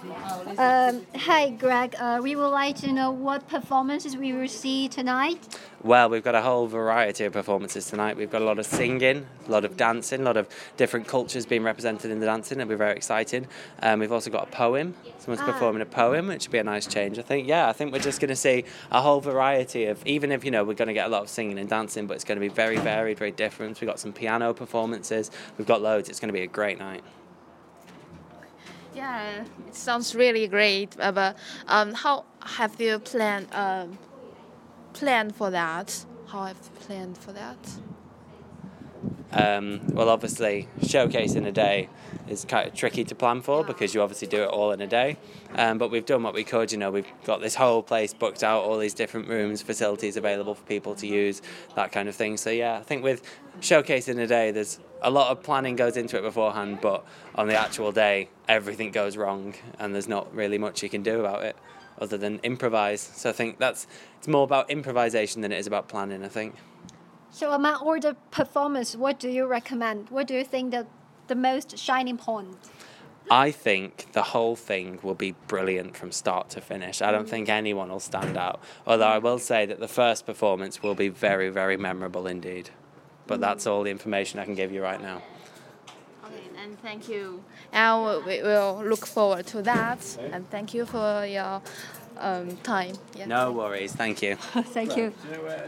Hi, Greg. We would like to know what performances we will see tonight. Well, we've got a whole variety of performances tonight. We've got a lot of singing, a lot of dancing, a lot of different cultures being represented in the dancing. It'll be very exciting. We've also got a poem. Someone's performing a poem, which will be a nice change, I think. Yeah, I think we're just going to see a whole variety of, even if, we're going to get a lot of singing and dancing, but it's going to be very varied, very different. We've got some piano performances. We've got loads. It's going to be a great night. Yeah, it sounds really great. But how have you planned for that? How have you planned for that? Well, obviously, showcasing a day is kind of tricky to plan for because you obviously do it all in a day. But we've done what we could. We've got this whole place booked out, all these different rooms, facilities available for people to use, that kind of thing. So yeah, I think with showcasing a day, there's a lot of planning goes into it beforehand, but on the actual day, everything goes wrong, and there's not really much you can do about it other than improvise. So I think it's more about improvisation than it is about planning, I think. So among all the performers, what do you recommend? What do you think the most shining point? I think the whole thing will be brilliant from start to finish. I don't think anyone will stand out. Although I will say that the first performance will be very, very memorable indeed. But that's all the information I can give you right now. Okay, and thank you. And we will look forward to that. And thank you for your time. Yeah. No worries. Thank you. Thank you.